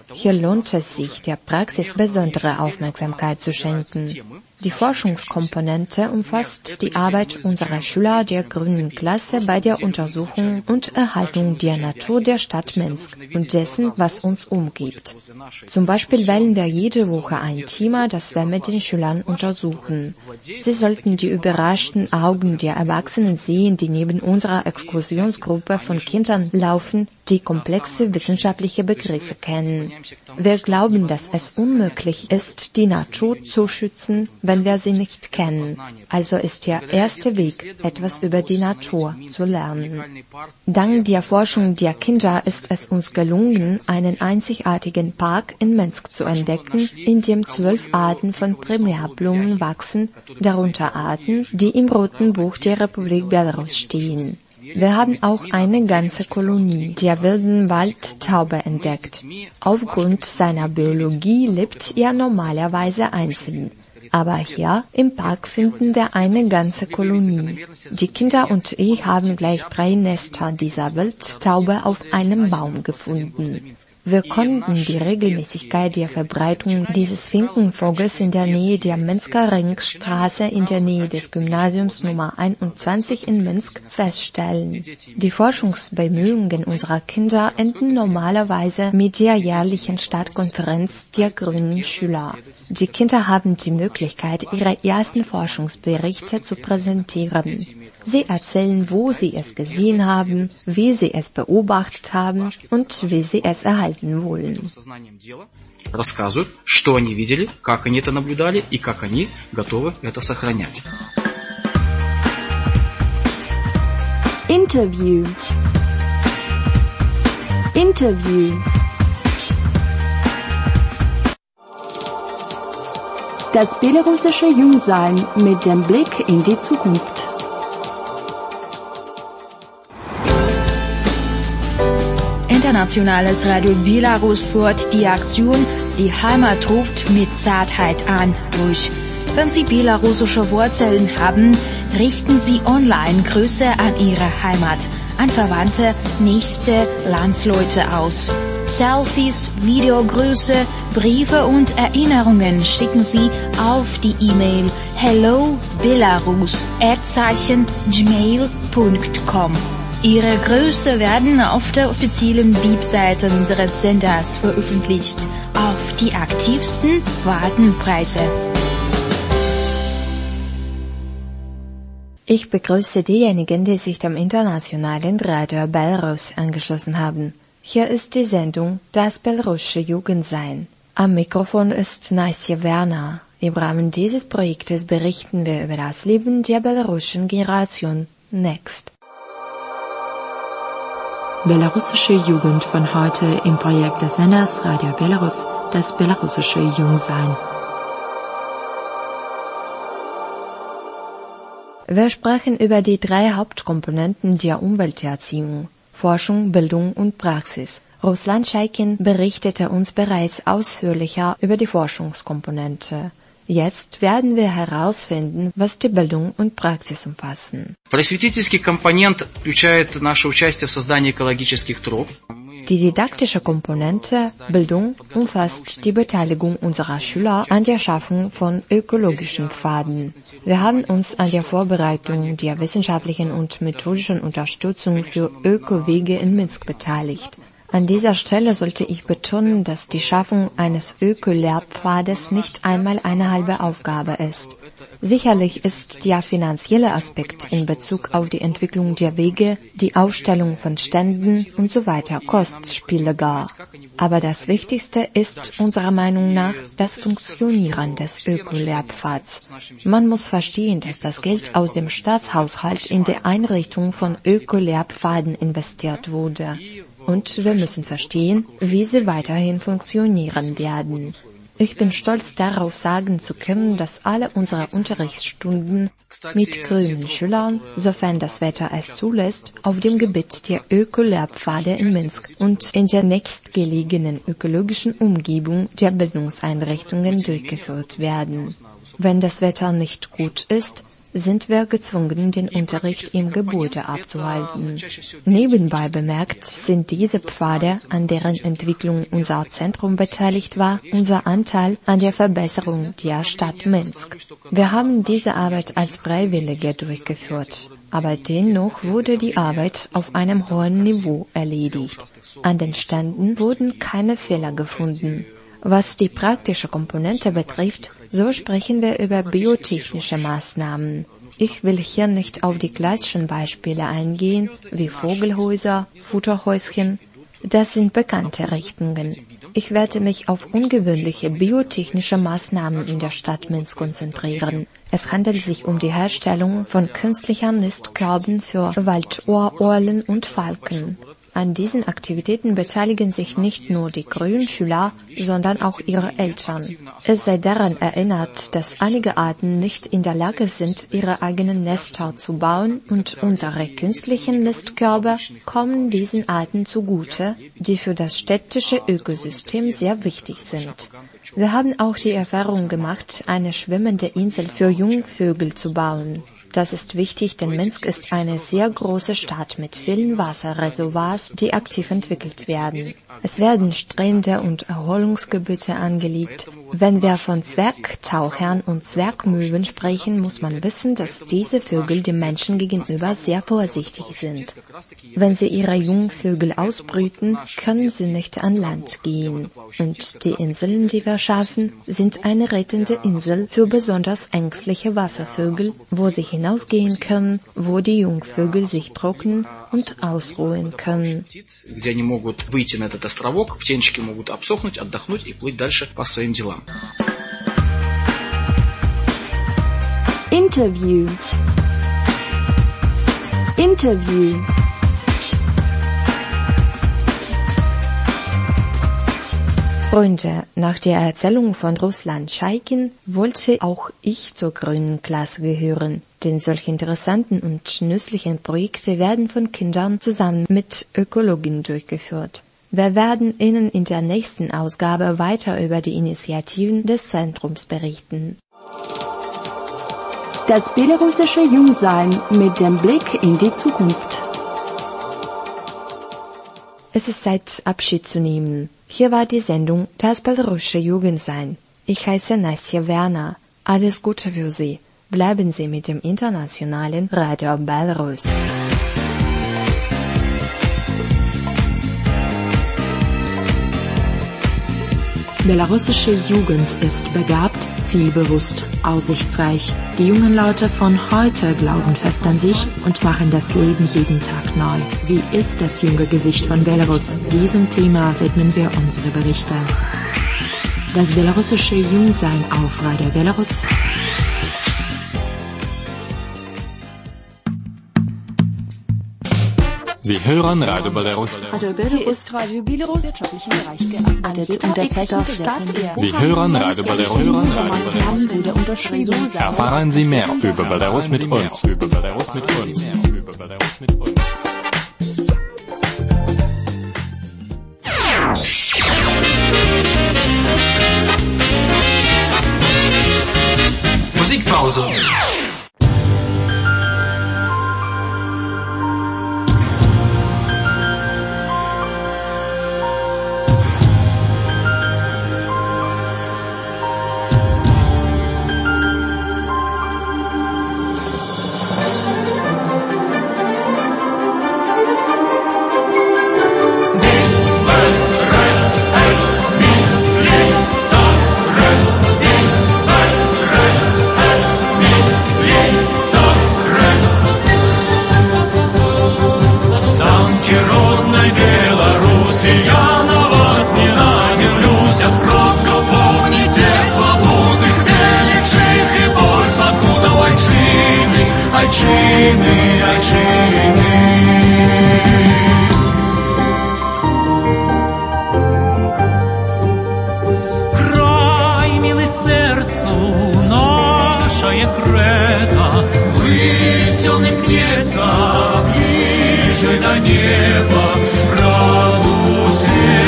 Hier lohnt es sich, der Praxis besondere Aufmerksamkeit zu schenken. Die Forschungskomponente umfasst die Arbeit unserer Schüler der grünen Klasse bei der Untersuchung und Erhaltung der Natur der Stadt Minsk und dessen, was uns umgibt. Zum Beispiel wählen wir jede Woche ein Thema, das wir mit den Schülern untersuchen. Sie sollten die überraschten Augen der Erwachsenen sehen, die neben unserer Exkursionsgruppe von Kindern laufen, die komplexe wissenschaftliche Begriffe kennen. Wir glauben, dass es unmöglich ist, die Natur zu schützen, wenn wir sie nicht kennen. Also ist der erste Weg, etwas über die Natur zu lernen. Dank der Forschung der Kinder ist es uns gelungen, einen einzigartigen Park in Minsk zu entdecken, in dem 12 Arten von Primärblumen wachsen, darunter Arten, die im Roten Buch der Republik Belarus stehen. Wir haben auch eine ganze Kolonie der wilden Waldtaube entdeckt. Aufgrund seiner Biologie lebt er normalerweise einzeln. Aber hier im Park finden wir eine ganze Kolonie. Die Kinder und ich haben gleich 3 Nester dieser Wildtaube auf einem Baum gefunden. Wir konnten die Regelmäßigkeit der Verbreitung dieses Finkenvogels in der Nähe der Minsker Ringstraße in der Nähe des Gymnasiums Nummer 21 in Minsk feststellen. Die Forschungsbemühungen unserer Kinder enden normalerweise mit der jährlichen Stadtkonferenz der grünen Schüler. Die Kinder haben die Möglichkeit, ihre ersten Forschungsberichte zu präsentieren. Sie erzählen, wo sie es gesehen haben, wie sie es beobachtet haben und wie sie es erhalten wollen. Рассказывают, что они видели, как они это наблюдали и как они готовы это сохранять. Interview. Das belarussische Jungsein mit dem Blick in die Zukunft. Internationales Radio Belarus führt die Aktion Die Heimat ruft mit Zartheit an durch. Wenn Sie belarussische Wurzeln haben, richten Sie online Grüße an Ihre Heimat, an Verwandte, nächste Landsleute aus. Selfies, Videogrüße, Briefe und Erinnerungen schicken Sie auf die E-Mail hellobelarus@gmail.com. Ihre Grüße werden auf der offiziellen Webseite unseres Senders veröffentlicht. Auf die aktivsten warten Preise. Ich begrüße diejenigen, die sich dem internationalen Radio Belarus angeschlossen haben. Hier ist die Sendung Das belarussische Jugendsein. Am Mikrofon ist Nastja Werner. Im Rahmen dieses Projektes berichten wir über das Leben der belarussischen Generation Next. Belarussische Jugend von heute im Projekt des Senders Radio Belarus, das belarussische Jungsein. Wir sprechen über die 3 Hauptkomponenten der Umwelterziehung: Forschung, Bildung und Praxis. Ruslan Scheikin berichtete uns bereits ausführlicher über die Forschungskomponente. Jetzt werden wir herausfinden, was die Bildung und Praxis umfassen. Просветительский компонент включает наше участие в создании экологических троп. Die didaktische Komponente Bildung umfasst die Beteiligung unserer Schüler an der Schaffung von ökologischen Pfaden. Wir haben uns an der Vorbereitung der wissenschaftlichen und methodischen Unterstützung für Ökowege in Minsk beteiligt. An dieser Stelle sollte ich betonen, dass die Schaffung eines Öko-Lehrpfades nicht einmal eine halbe Aufgabe ist. Sicherlich ist der finanzielle Aspekt in Bezug auf die Entwicklung der Wege, die Aufstellung von Ständen usw. kostspieliger. Aber das Wichtigste ist unserer Meinung nach das Funktionieren des Öko-Lehrpfads. Man muss verstehen, dass das Geld aus dem Staatshaushalt in die Einrichtung von Öko-Lehrpfaden investiert wurde. Und wir müssen verstehen, wie sie weiterhin funktionieren werden. Ich bin stolz darauf, sagen zu können, dass alle unsere Unterrichtsstunden mit grünen Schülern, sofern das Wetter es zulässt, auf dem Gebiet der Öko-Lehrpfade in Minsk und in der nächstgelegenen ökologischen Umgebung der Bildungseinrichtungen durchgeführt werden. Wenn das Wetter nicht gut ist, sind wir gezwungen, den Unterricht im Gebäude abzuhalten. Nebenbei bemerkt sind diese Pfade, an deren Entwicklung unser Zentrum beteiligt war, unser Anteil an der Verbesserung der Stadt Minsk. Wir haben diese Arbeit als Freiwillige durchgeführt, aber dennoch wurde die Arbeit auf einem hohen Niveau erledigt. An den Ständen wurden keine Fehler gefunden. Was die praktische Komponente betrifft, so sprechen wir über biotechnische Maßnahmen. Ich will hier nicht auf die klassischen Beispiele eingehen, wie Vogelhäuser, Futterhäuschen. Das sind bekannte Richtungen. Ich werde mich auf ungewöhnliche biotechnische Maßnahmen in der Stadt Minsk konzentrieren. Es handelt sich um die Herstellung von künstlichen Nistkörben für Waldohreulen und Falken. An diesen Aktivitäten beteiligen sich nicht nur die Grundschüler, sondern auch ihre Eltern. Es sei daran erinnert, dass einige Arten nicht in der Lage sind, ihre eigenen Nester zu bauen, und unsere künstlichen Nistkörbe kommen diesen Arten zugute, die für das städtische Ökosystem sehr wichtig sind. Wir haben auch die Erfahrung gemacht, eine schwimmende Insel für Jungvögel zu bauen. Das ist wichtig, denn Minsk ist eine sehr große Stadt mit vielen Wasserreservoirs, die aktiv entwickelt werden. Es werden Strände und Erholungsgebiete angelegt. Wenn wir von Zwergtauchern und Zwergmöwen sprechen, muss man wissen, dass diese Vögel dem Menschen gegenüber sehr vorsichtig sind. Wenn sie ihre Jungvögel ausbrüten, können sie nicht an Land gehen. Und die Inseln, die wir schaffen, sind eine rettende Insel für besonders ängstliche Wasservögel, wo sie hinausgehen können, wo die Jungvögel sich trocknen und ausruhen können. Где они могут выйти на этот островок, птенчики могут обсохнуть, отдохнуть и плыть дальше по своим делам. Interview. Freunde, nach der Erzählung von Ruslan Schaikin wollte auch ich zur grünen Klasse gehören, denn solche interessanten und nützlichen Projekte werden von Kindern zusammen mit Ökologen durchgeführt. Wir werden Ihnen in der nächsten Ausgabe weiter über die Initiativen des Zentrums berichten. Das belarussische Jungsein mit dem Blick in die Zukunft. Es ist Zeit, Abschied zu nehmen. Hier war die Sendung Das belarussische Jugendsein. Ich heiße Nastja Werner. Alles Gute für Sie. Bleiben Sie mit dem internationalen Radio Belarus. Belarussische Jugend ist begabt, zielbewusst, aussichtsreich. Die jungen Leute von heute glauben fest an sich und machen das Leben jeden Tag neu. Wie ist das junge Gesicht von Belarus? Diesem Thema widmen wir unsere Berichte. Das belarussische Jungsein auf Radio Belarus. Sie hören Radio Belarus. Hier ist Radio Belarus wirtschaftlichen Bereich gearbeitet und derzeit auf Stadt. Sie hören Radio Belarus. Maßnahmen wurde unterschrieben. Erfahren Sie mehr über Belarus mit uns. Über Belarus mit uns. Über Belarus mit uns. Musikpause.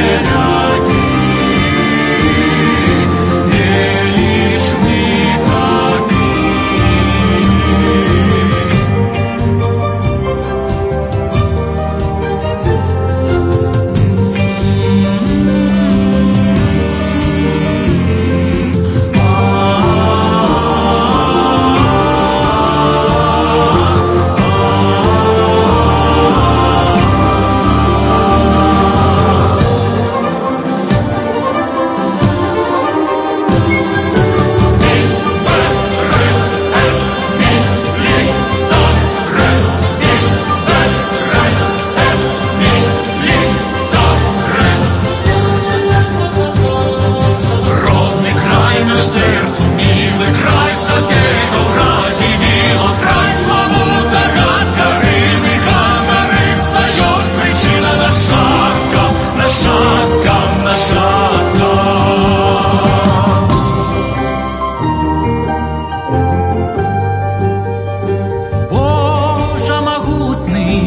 Величный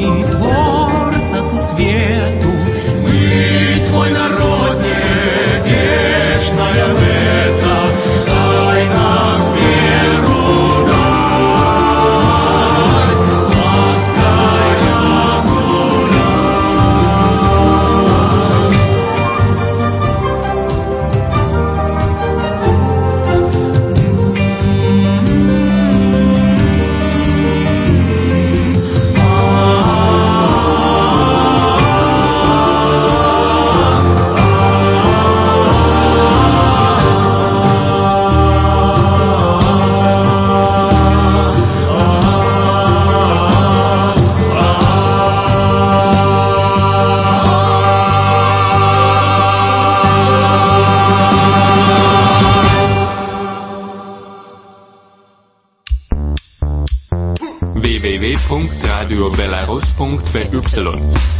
імені Творця сусвіту. Ми твой народе, вечная вета, дай нам веру дай, лаская www.radiobelarus.wy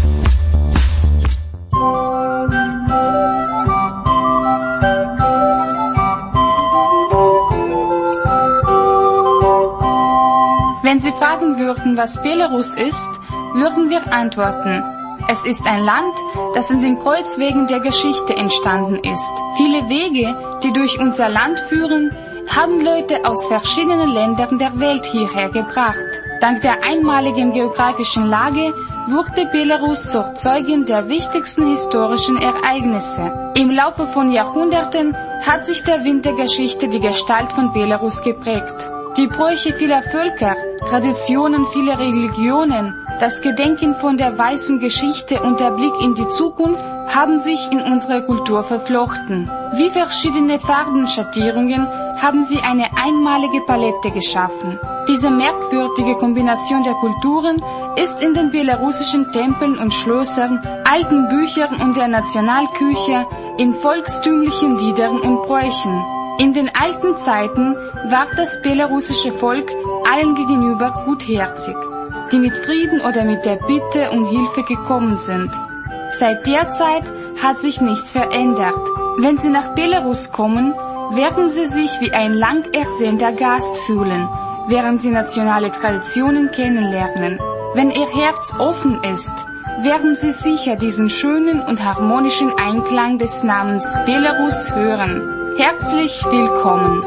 Wenn Sie fragen würden, was Belarus ist, würden wir antworten: Es ist ein Land, das in den Kreuzwegen der Geschichte entstanden ist. Viele Wege, die durch unser Land führen, haben Leute aus verschiedenen Ländern der Welt hierher gebracht. Dank der einmaligen geografischen Lage wurde Belarus zur Zeugin der wichtigsten historischen Ereignisse. Im Laufe von Jahrhunderten hat sich der Wind der Geschichte die Gestalt von Belarus geprägt. Die Bräuche vieler Völker, Traditionen vieler Religionen, das Gedenken von der weißen Geschichte und der Blick in die Zukunft haben sich in unsere Kultur verflochten. Wie verschiedene Farbenschattierungen haben sie eine einmalige Palette geschaffen. Diese merkwürdige Kombination der Kulturen ist in den belarussischen Tempeln und Schlössern, alten Büchern und der Nationalküche, in volkstümlichen Liedern und Bräuchen. In den alten Zeiten war das belarussische Volk allen gegenüber gutherzig, die mit Frieden oder mit der Bitte um Hilfe gekommen sind. Seit der Zeit hat sich nichts verändert. Wenn Sie nach Belarus kommen, werden Sie sich wie ein lang ersehnter Gast fühlen, während Sie nationale Traditionen kennenlernen. Wenn Ihr Herz offen ist, werden Sie sicher diesen schönen und harmonischen Einklang des Namens Belarus hören. Herzlich willkommen!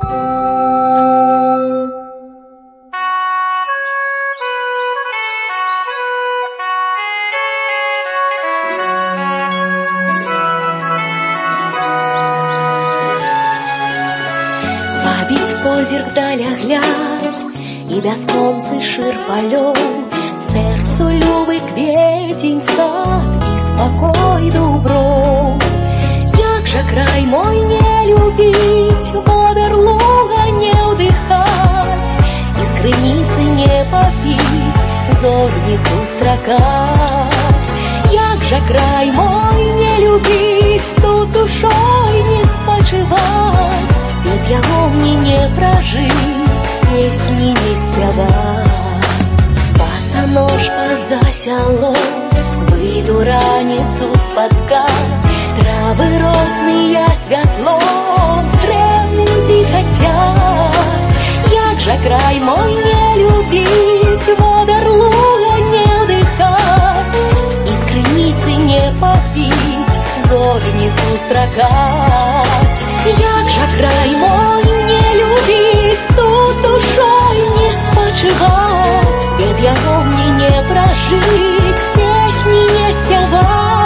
Позір вдаля глянь, і бясконцы шир палёў, сэрцу любы кветень сад і спакой дуброў. Як жа край мой не любіць, водар луга не ўдыхаць, і з крыніцы не папіць, зор не сустракаць. Як жа край мой не любіць, тут душой не спачываць, без яго мне не прожить, песни не спявать. Босоножка за село, выйду раніцу спаткать, травы росные святлом, стрэлым зіхацяць. Як жа край мой не любіць, водар луга не дыхаць, і з крыніцы не папіць, зор не сустракаць. Як жа край мой не любіць, тут душой не спачываць, без яго мне не прожить, песни не спяваць.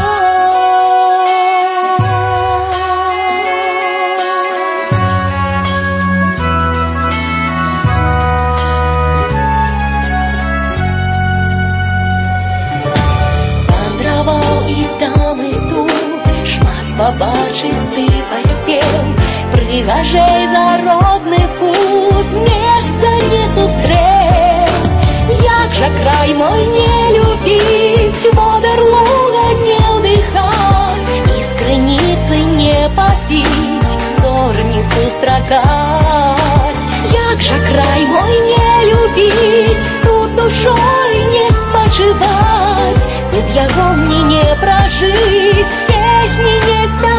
Вандраваў і там і тут, шмат побачыць ты паспеў, прыгажэй за родны кут, месца не сустрэў. Як жа край мой не любіць, водар луга не ўдыхаць, і з крыніцы не папіць, зор не сустракаць. Як жа край мой не любіць, тут душой не спачываць, без яго мне не прожить, песни не спяваць.